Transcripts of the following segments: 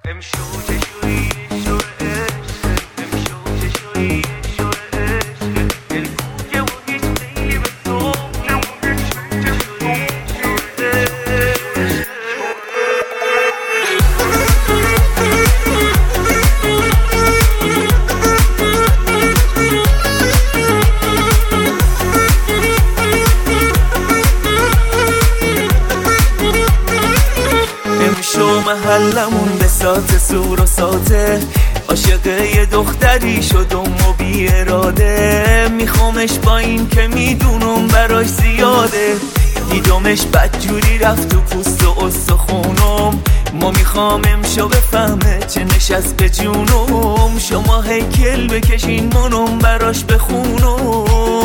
محلمون به سات سور و ساته، عاشق یه دختری شدم و بی اراده. میخوامش با این که میدونم براش زیاده، دیدمش بدجوری رفت تو پوست و استخونم. ما میخوام امشو بفهمه چه نشست به جونم. شما هیکل بکشین منم براش بخونم.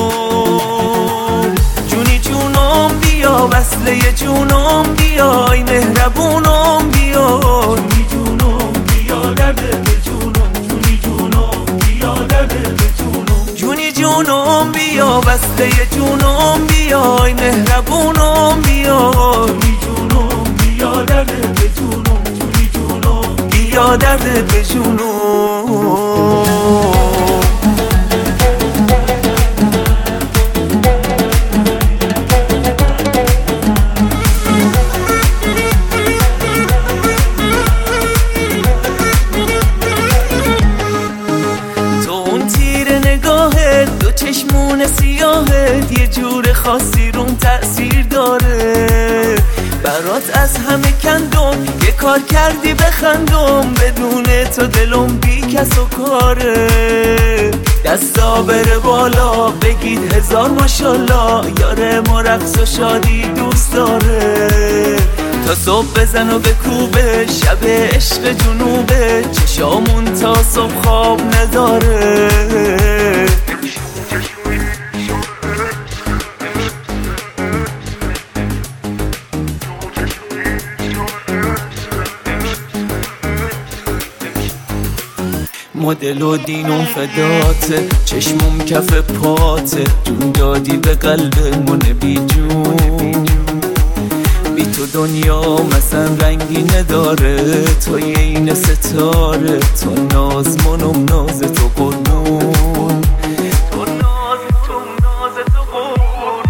جونی جونم بیا وصله جونم بیای مهربونم بیا. جونی جونم بیا درد به جونم. جونی جونم بیا درد به جونم. جونی جونم بیا وصله جونم بیای مهربونم بیا. جونی جونم بیا درد به جونم. جونی جونم بیا درد به جونم. چشمون سیاهت یه جور خاصی روم تأثیر داره. برات از همه کندم یه کار کردی بخندم. بدون تو دلم بی کس و کاره. دستا بره بالا بگید هزار ماشالله. یاره ما رقص و شادی دوست داره. تا صبح بزن و بکوبه شب عشق جنوبه. چشامون تا صبح خواب نداره. مدل و دینم فداته، چشمم کف پاته. جون دادی به قلبمون بی جون. بی تو دنیا مثلا رنگی نداره. تو یه این ستاره. تو ناز منم ناز تو قربون. تو ناز تو قربون.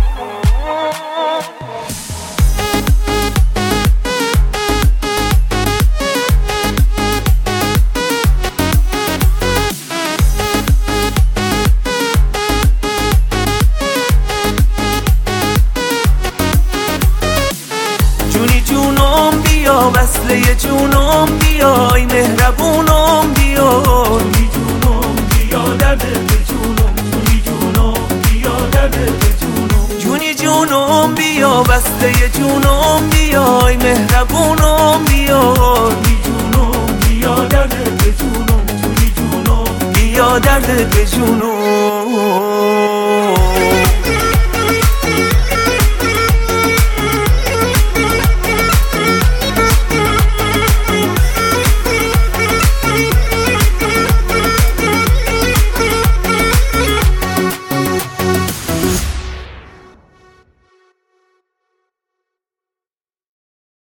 جونی جونم بیا وصله جونم بیای مهربونم بیا. جونی جونم بیا درد به جونم. جونی جونم بیا درد به جونم. جونی جونم بیا وصله جونم بیای مهربونم بیا. جونی جونم بیا درد به جونم. جونی جونم بیا درد به جونم.